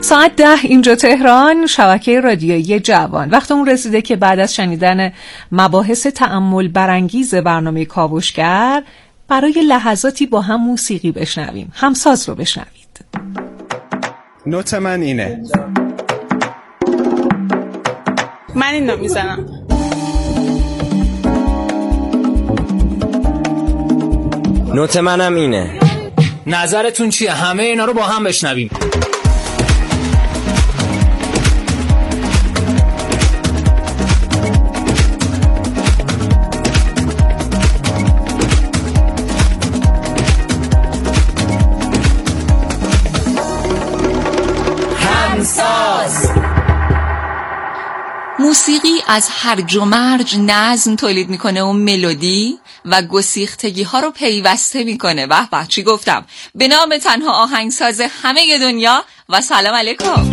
ساعت 10 اینجا تهران، شبکه رادیویی جوان. وقت اون رسیده که بعد از شنیدن مباحث تأمل برانگیز برنامه کاوشگر برای لحظاتی با هم موسیقی بشنویم. همساز رو بشنوید. نوت من اینه. من این رو میزنم. نوت منم اینه. نظرتون چیه؟ همه اینا رو با هم بشنویم. موسیقی از هرج و مرج نظم تولید میکنه و ملودی و گسیختگی ها رو پیوسته میکنه. به به، چی گفتم؟ به نام تنها آهنگساز همه دنیا و سلام علیکم.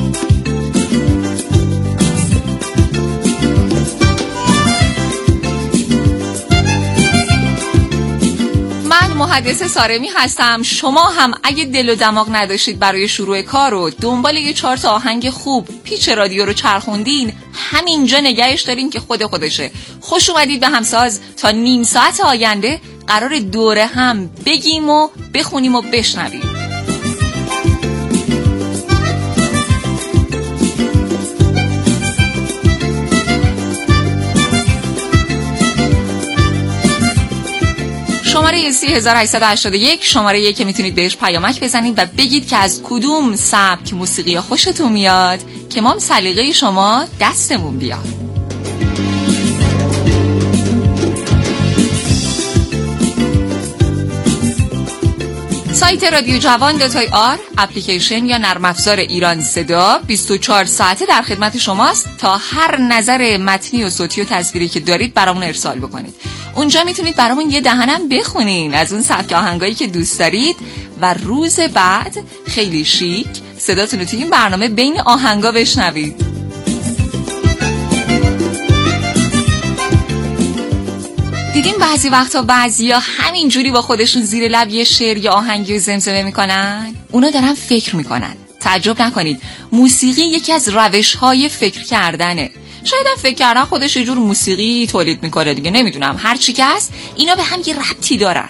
من محدث سارمی هستم. شما هم اگه دل و دماغ نداشتید برای شروع کار و دنبال یه 4 تا آهنگ خوب پیچ رادیو رو چرخوندین، همینجا نگهش دارین که خودشه. خوش اومدید به همساز. تا نیم ساعت آینده قرار دوره هم بگیم و بخونیم و بشنویم. شماره 3881 شماره که میتونید بهش پیامک بزنید و بگید که از کدوم سبک موسیقی خوشتون میاد که ما هم سلیقه شما دستمون بیاد. سایت رادیو جوان .ir، اپلیکیشن یا نرم افزار ایران صدا 24 ساعته در خدمت شماست تا هر نظر متنی و صوتی و تصویری که دارید برامون ارسال بکنید. اونجا میتونید برامون یه دهنم بخونین از اون سبک آهنگایی که دوست دارید و روز بعد خیلی شیک صداتون رو توی این برنامه بین آهنگا بشنوید. دیدین بعضی وقتا بعضیا همینجوری با خودشون زیر لب یه شعر یا آهنگی رو زمزمه میکنن؟ اونا دارن فکر میکنن. تعجب نکنید، موسیقی یکی از روش‌های فکر کردنه. شاید هم فکر کردن خودش یه جور موسیقی تولید میکنه دیگه، نمیدونم، هر چی که هست اینا به هم یه ربطی دارن.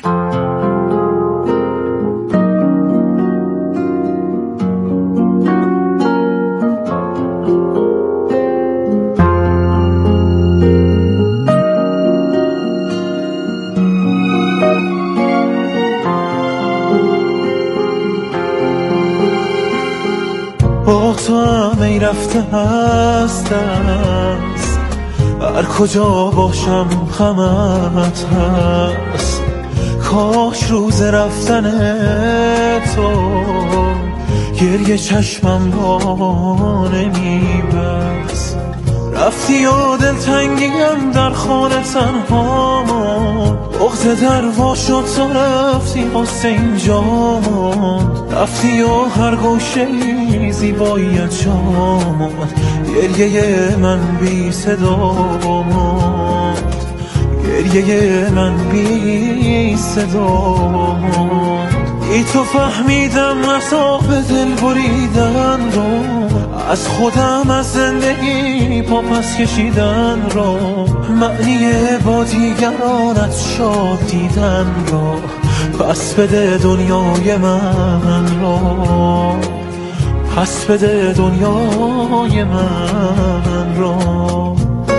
با تو هم ای رفته هستم، هر کجا باشم غمت هست. کاش روز رفتن تو گریه چشمم را نمیبست. رفتی و دلتنگیم در خانه تنها ماند، بغض در وا شد تا رفتی واسه اینجا ماند. رفتی و هر گوشه‌ای زیباییت جا ماند، گریه من بی صدا ماند، گریه من بی صدا ماند. ای تو فهمیدم عذاب دل بریدن رو، از خودم از زندگی پا پس کشیدن رو، معنی با دیگرانت شاد دیدن رو. پس بده دنیای من رو، پس بده دنیای من رو.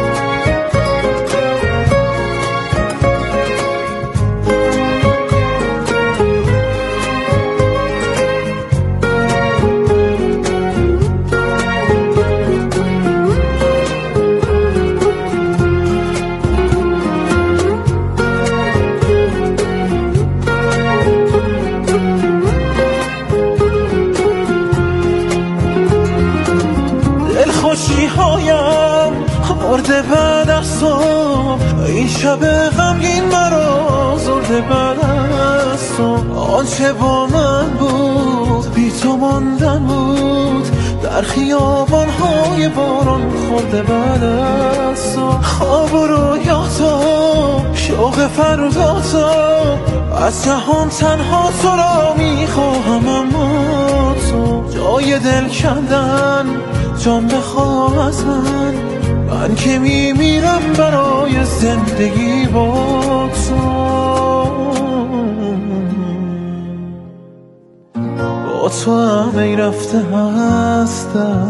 مرده بعد از صبح، این شب غمگین مرا زرده بعد از تو. آنچه با من بود بی تو ماندن بود، در خیابان‌های باران خورده بعد از تو. خواب و رویاتا شوق فرداتا، از جهان تنها تو را میخواهم اما تو. پای دل کندن جان بخواه از من که میمیرم برای زندگی با تو. با تو همه رفته هست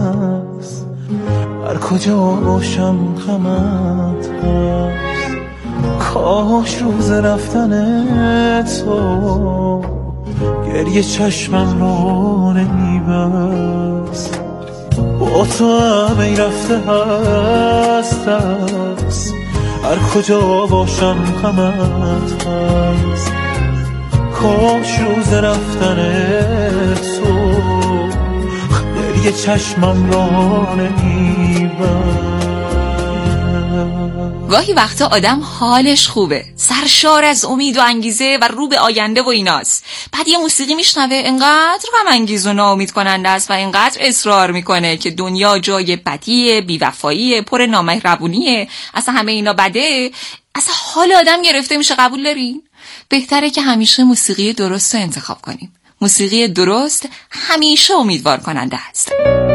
هر کجا باشم غمت هست. کاش روز رفتن تو گریه چشمم رو نمیبست. با تو همه رفته هست هر کجا باشم غمت هست. کاش روز رفتن تو گریه چشمم رو نمیبست. گاهی وقتا آدم حالش خوبه، سرشار از امید و انگیزه و رو به آینده و ایناست، بعد یه موسیقی میشنوه انقدر غم انگیز و ناامید کننده است و انقدر اصرار میکنه که دنیا جای بدیه، بیوفاییه، پر نامهربونیه، اصلا همه اینا بده، اصلا حال آدم گرفته میشه. قبول دارین؟ بهتره که همیشه موسیقی درست رو انتخاب کنیم. موسیقی درست همیشه امیدوار کننده است.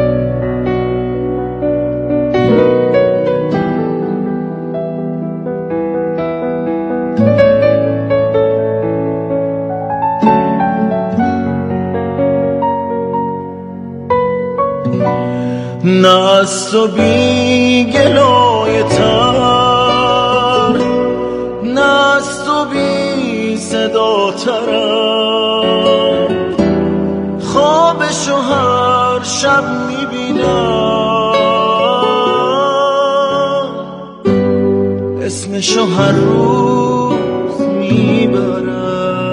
نه از تو بی گلای تر، نه از تو بی صدا ترم، خوابشو هر شب میبینم، اسمشو هر روز میبرم.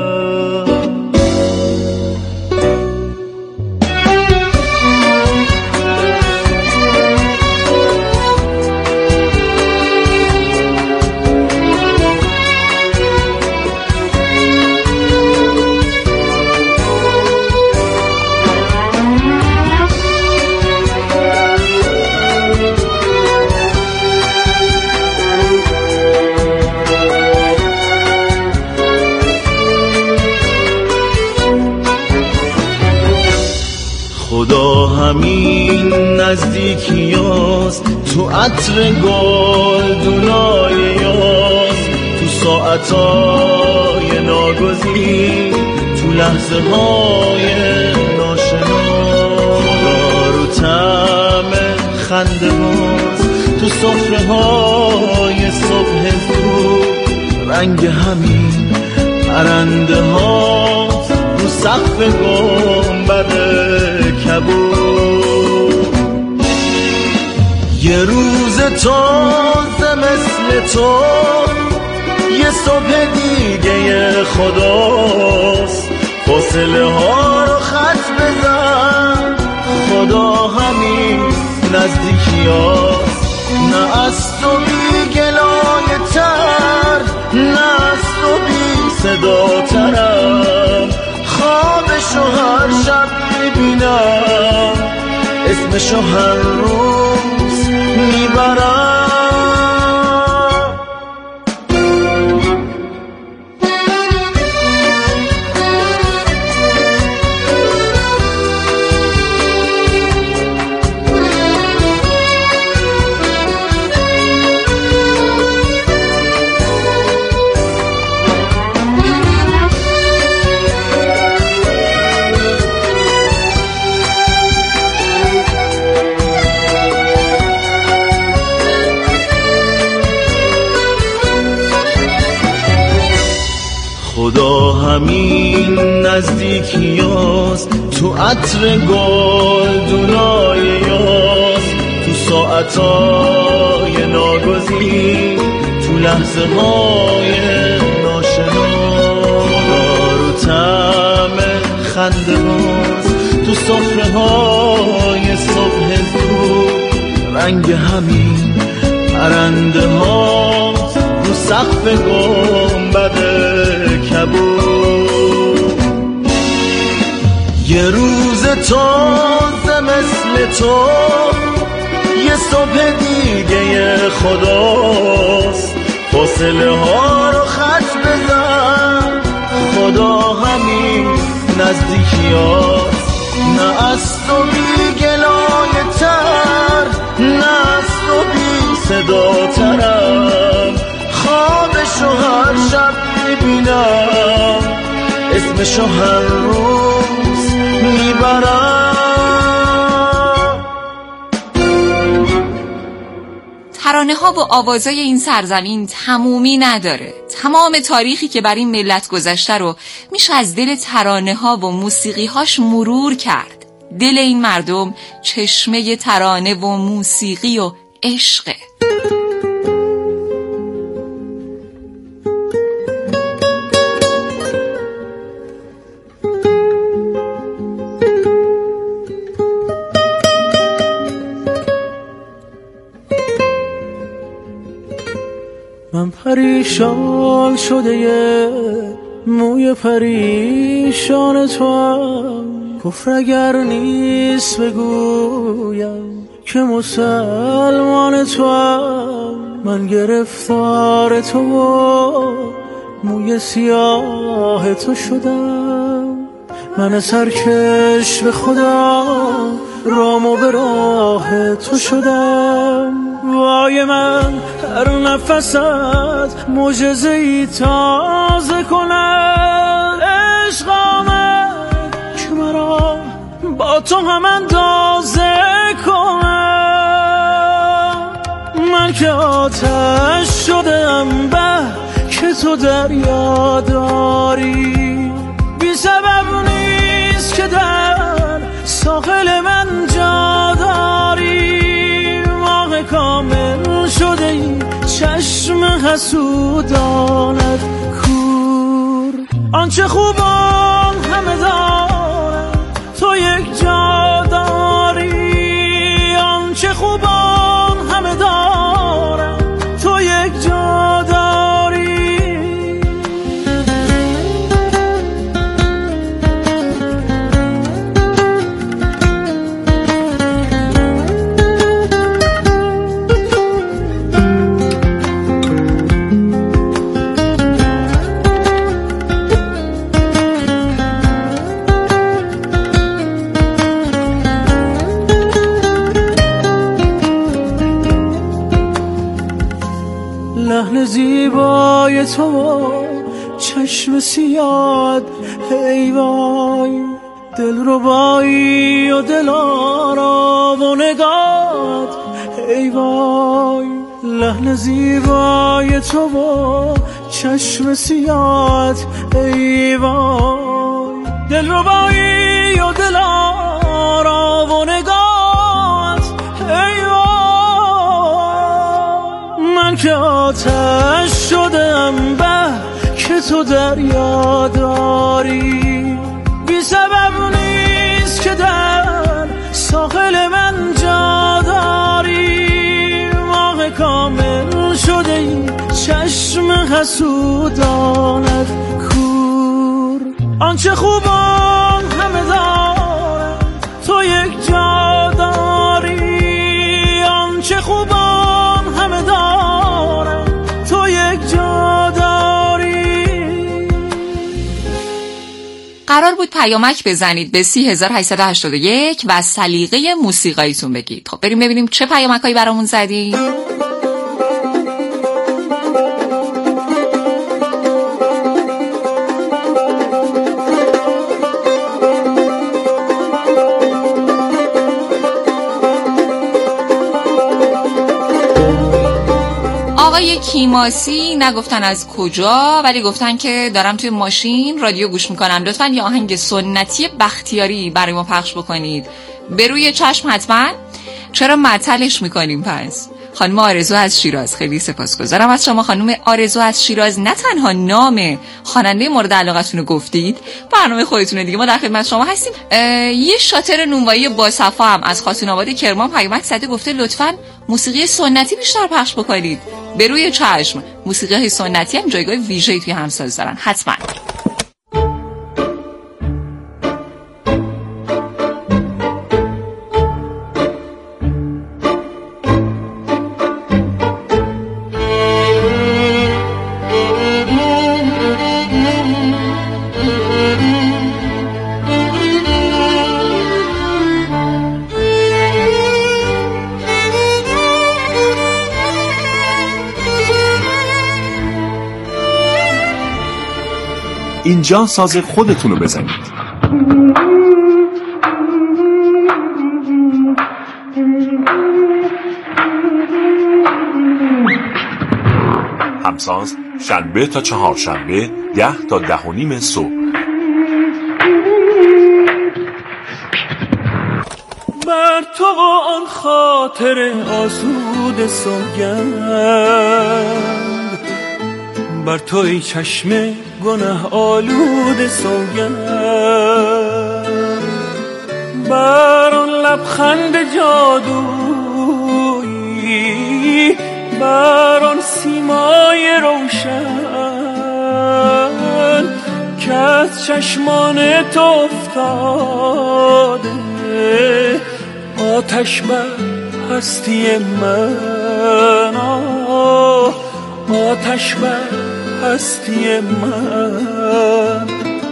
خدا همین نزدیکیاست، تو عطر گلدونای یاس، تو ساعتای ناگزیر، تو لحظه های ناشناس، خدا رو طعم خنده باز، تو سفره های صبح زود، رنگ همین پرنده هاست، رو سقف گنبد کبود. یه روز تازه مثل تو، یه صبح دیگه خداست، فاصله ها رو خط بزن، خدا همین نزدیکیاست. نه از تو بی گلای تر، نه از تو بی صدا ترم، خوابشو هر شب میبینم، اسمشو هر روز میبرم. خدا همین نزدیکیاست، تو عطر گلدونای یاس، تو ساعتای ناگزیر، تو لحظه های ناشناس، خدا رو طعم خنده باز، تو سفره های صبح زود، رنگ همین پرنده هاست، رو سقف گنبد کبود. یه روز تازه مثل تو، یه صبح دیگه خداست، فاصله ها رو خط بزن، خدا همین نزدیکیاست. نه از تو بی گلایه تر، نه از تو بی صدا ترم. خوابشو هر شب میبینم، اسمشو هر روز میبرم. ترانه ها و آوازای این سرزمین تمومی نداره. تمام تاریخی که بر این ملت گذشته رو میشه از دل ترانه ها و موسیقی هاش مرور کرد. دل این مردم چشمه ترانه و موسیقی و عشقه. من پریشان شده یه موی پریشان تو هم، کفر اگر نیست بگویم که مسلمان تو هم. من گرفتار تو و موی سیاه تو شدم، من سرکش به خدا رام و به راه تو شدم. وای من هر نفست معجزه‌ای تازه کند، عشق آمد که مرا با تو هم اندازه کنم. من که آتش شدم به که تو دریا داری، بی سبب نیست که در ساحل من جا داری. ماه کامل شده ای چشم حسودانت کور، آنچه خوبان همه دارن تو یک جا داری. آنچه خوبان همه دارن تو یک جا داری. لحن زیبای تو چشم سیاد، ای وای دلربایی و دلارا و نگات، ای وای لحن زیبای تو چشم سیاد، ای وای دلربایی و دلارا و نگات، ای وای. من که آتش شدم به که تو دریا داری، بی سبب نیست که در ساحل من جا داری. ماه کامل شده ای چشم حسودانت کور، آنچه خوبان همه دارن تو یک جا داری. آنچه خوبان همه دارن تو یک جا داری. قرار بود پیامک بزنید به 3881 و سلیقه موسیقاییتون بگید. خب بریم ببینیم چه پیامکایی برامون زدید. آقای کیماسی نگفتن از کجا، ولی گفتن که دارم توی ماشین رادیو گوش میکنم، لطفاً یه آهنگ سنتی بختیاری برای ما پخش بکنید. به روی چشم حتما. چرا معطلش میکنیم پس؟ خانم آرزو از شیراز، خیلی سپاسگزارم از شما خانم آرزو از شیراز. نه تنها نام خواننده مورد علاقتون رو گفتید، برنامه خودتونه دیگه، ما در خدمت شما هستیم. یه شاطر نونوایی با صفا هم از خاتون آباد کرمان پیامک زده، گفته لطفاً موسیقی سنتی بیشتر پخش بکنید. به روی چشم. موسیقی سنتی هم جایگاه ویژه‌ای توی همساز دارن حتما. اینجا ساز خودتون رو بزنید. همساز شنبه تا چهارشنبه 10 تا 10:30 صبح. بر تو آن خاطر آسود سوگند، بر تو ای چشم گناه آلود سوگند، بر آن لبخند جادویی، بر آن سیمای روشن که از چشمان تو افتاده، آتش بر هستی من، آتش بر هستی من.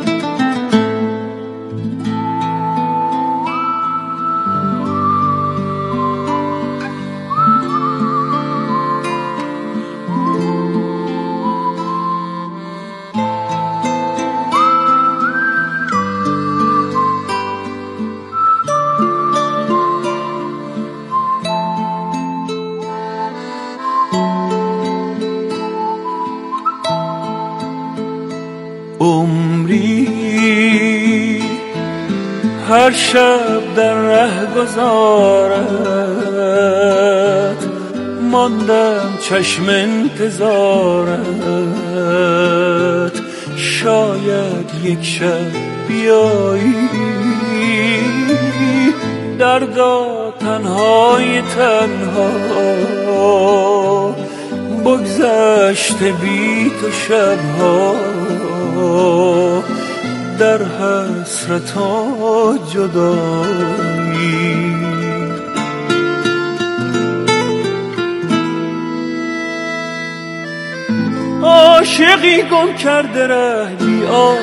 عمری هر شب در ره گذارت، ماندم چشم انتظارت، شاید یک شب بیایی دردا تنهای تنها، بگذشته بی تو شبها در حسرت و جدایی. عاشقی گم کرده ره بی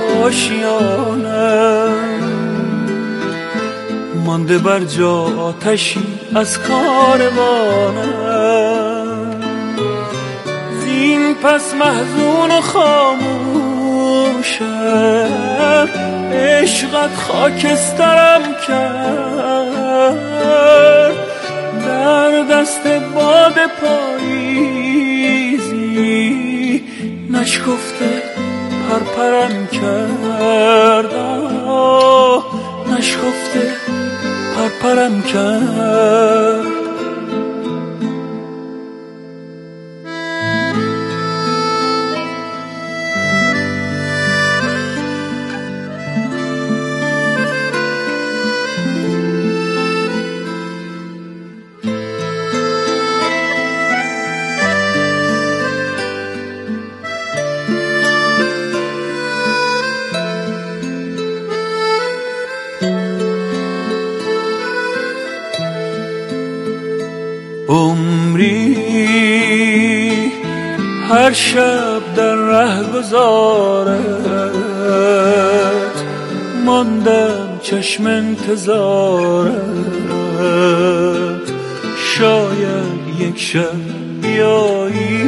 آشیانم، مانده بر جا آتشی از کاروانم، زین پس محزون و خاموشم، عشقت خاکسترم کرد، در دست باد پاییزی نشکفته پرپرم کرد، نشکفته پرپرم کرد. عمری هر شب در ره گذارت، ماندم چشم انتظارت، شاید یک شب بیایی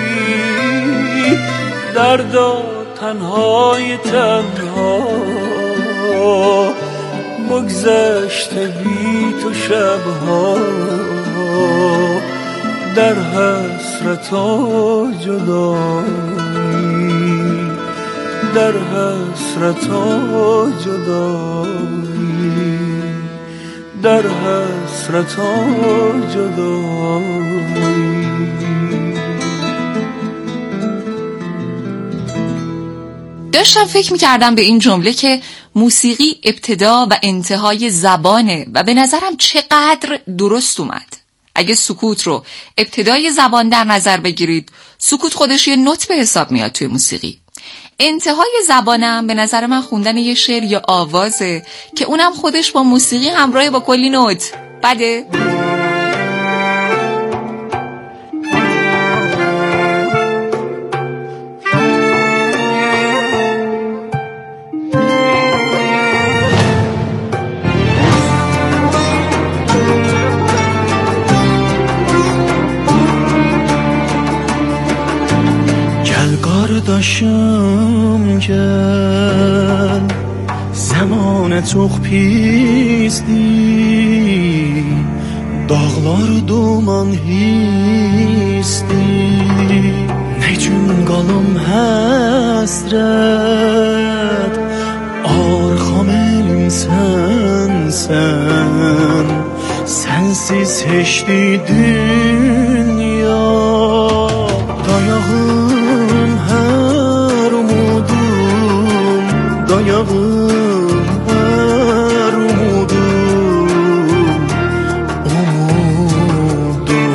دردا تنهای تنها، بگذشته بی تو شبها در حسرت و جدایی، در حسرت و جدایی، در حسرت و جدایی. داشتم فکر می‌کردم به این جمله که موسیقی ابتدا و انتهای زبانه و به نظرم چقدر درست اومد. اگه سکوت رو ابتدای زبان در نظر بگیرید، سکوت خودش یه نوت به حساب میاد توی موسیقی. انتهای زبانم به نظر من خوندن یه شعر یا آوازه که اونم خودش با موسیقی همراه با کلی نوت. بده؟ داشتم که çok pisdi, dağlar duman hisdi. Ne gün qalım həsrət, arxam elim sənsən. Sensiz heçdi dünya, dayağım her umudum, dayağım her umudum, umudum.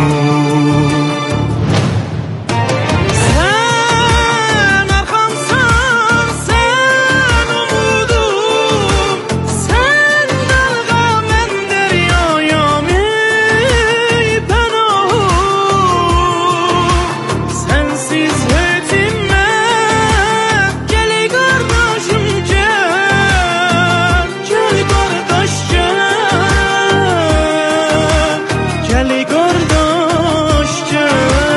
Sen arkamsan, sen umudum, sen dalga men deryayam ey penahum. Sensiz hetimem, gel ey kardeşim gel, gel kardeş gel, gel ey kardeş gel.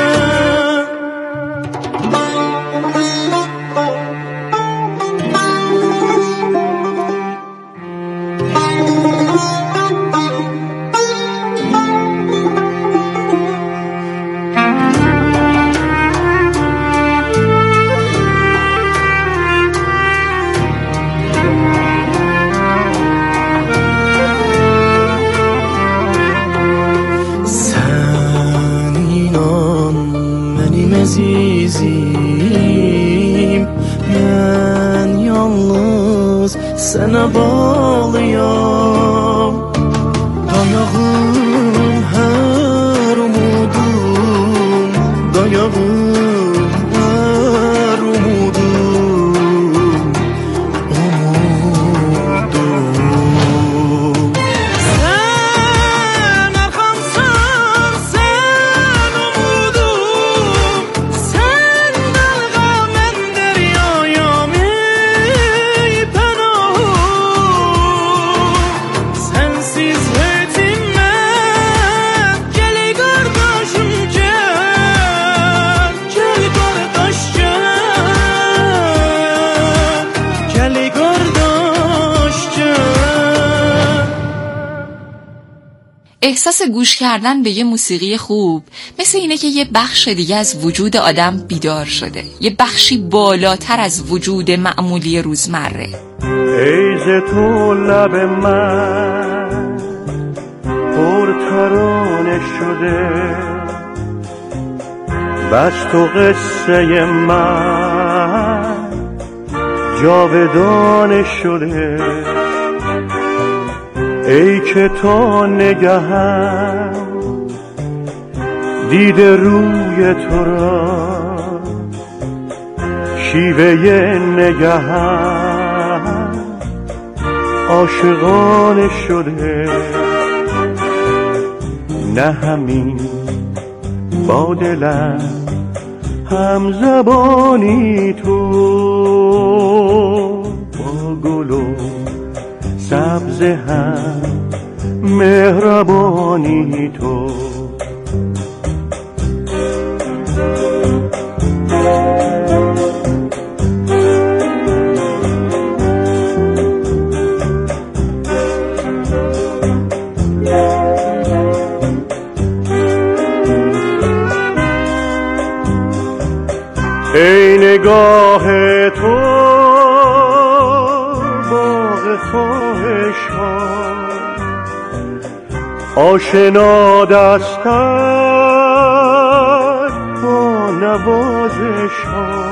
Sen inan benim azizim, ben yalnız sana bağlıyam. Dayağım her umudum, dayağım her umudum, umudum. Sen arkamsan, sen umudum, sen dalga men deryayam ey penahum. Sensiz hetimem, gel ey kardeşim gel, gel kardeş gel, gel ey kardeş gel. احساس گوش کردن به یه موسیقی خوب مثل اینه که یه بخش دیگه از وجود آدم بیدار شده، یه بخشی بالاتر از وجود معمولی روزمره. ای ز تو لب من پر ترانه شده، بس تو قصه من جاودانه شده. ای که تا نگهم دیده روی تو را، شیوه نگهم عاشقانه شده. نه همین با دلم هم زبانی تو، با گل و سبز هم مهربانی تو. ای نگاه تو باغ خواهش ها، آشنا دستت با نوازش ها.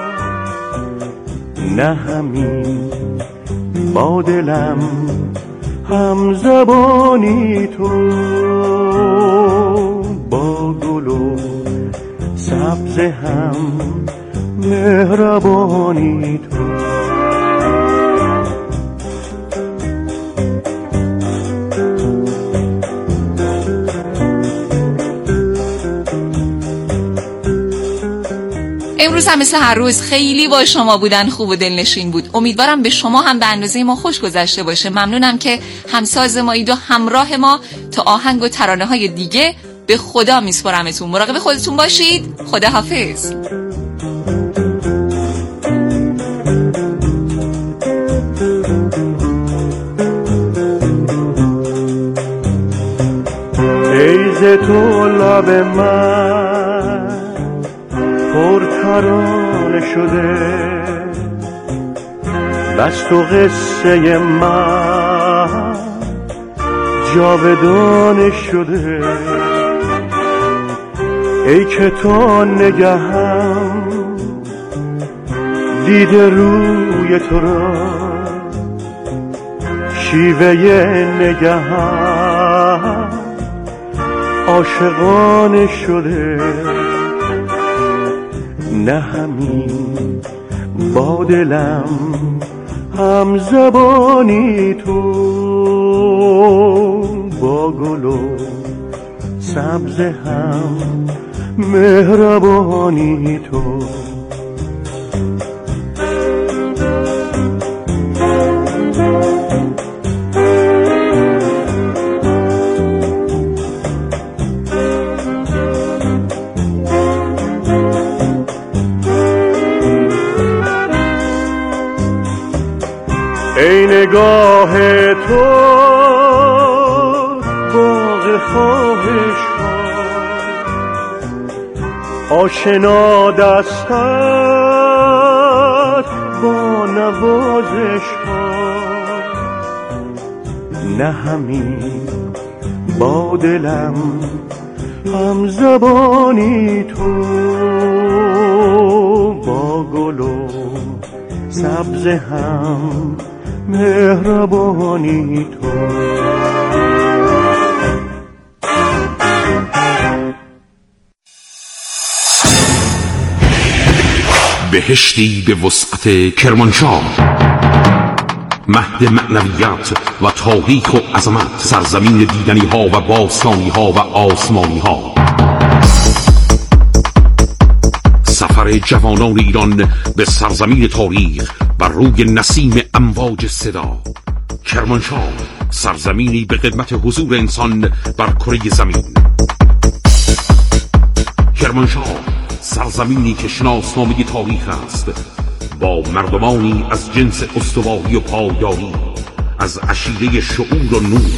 نه همین با دلم هم زبانی تو، با گل و سبز هم مهربانی تو. امروز هم مثل هر روز خیلی با شما بودن خوب و دلنشین بود. امیدوارم به شما هم به اندازه ما خوش گذشته باشه. ممنونم که همساز مایید و همراه ما تا آهنگ و ترانه های دیگه. به خدا میسپارمتون. مراقب خودتون باشید. خداحافظ. ز تو لب من پرترانه شده، بس تو قصه من جاودانه شده. ای که تو نگهم دیده روی تو را، شیوه نگهم عاشقانه شده. نه همین با دلم هم زبانی تو، با گل و سبز هم مهربانی تو. ای نگاه تو باغ خواهش آشنا دستت با نوازش ها. نه همین با دلم هم زبانی تو، با گل و سبز هم مهربانی تو. بهشتی به وسعت کرمانشاه، مهد معنویت و تاریخ و عظمت، سرزمین دیدنی ها و باستانی ها و آسمانی ها. سفر جوانان ایران به سرزمین تاریخ و روی نسیم امواج صدا. کرمانشاه، سرزمینی به خدمت حضور انسان بر کره زمین. کرمانشاه، سرزمینی که شناسنامه تاریخ است، با مردمانی از جنس استواری و پایداری، از عشیره شعور و نور،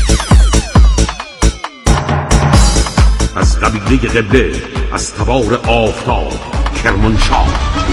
از قبیله قبله، از تبار آفتاب. کرمانشاه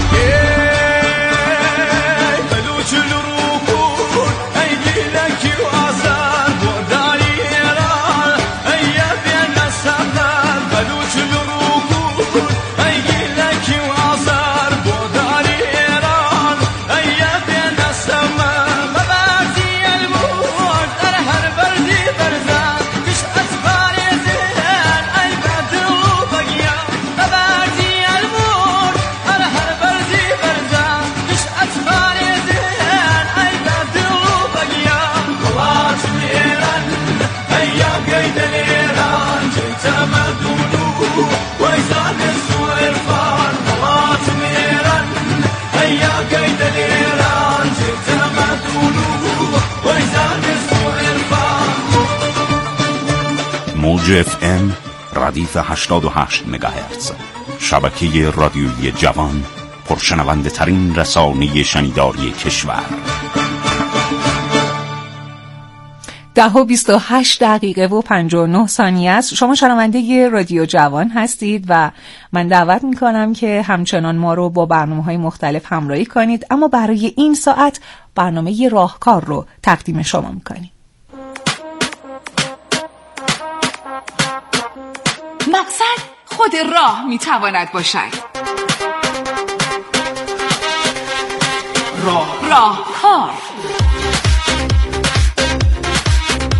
موج FM ردیف 88 مگاهرتز، شبکه رادیویی جوان، پرشنونده ترین رسانه شنیداری کشور. 10:28 است. شما شنونده رادیو جوان هستید و من دعوت میکنم که همچنان ما رو با برنامه‌های مختلف همراهی کنید، اما برای این ساعت برنامه راهکار رو تقدیم شما میکنیم. مقصد خود راه میتواند باشد. راهکار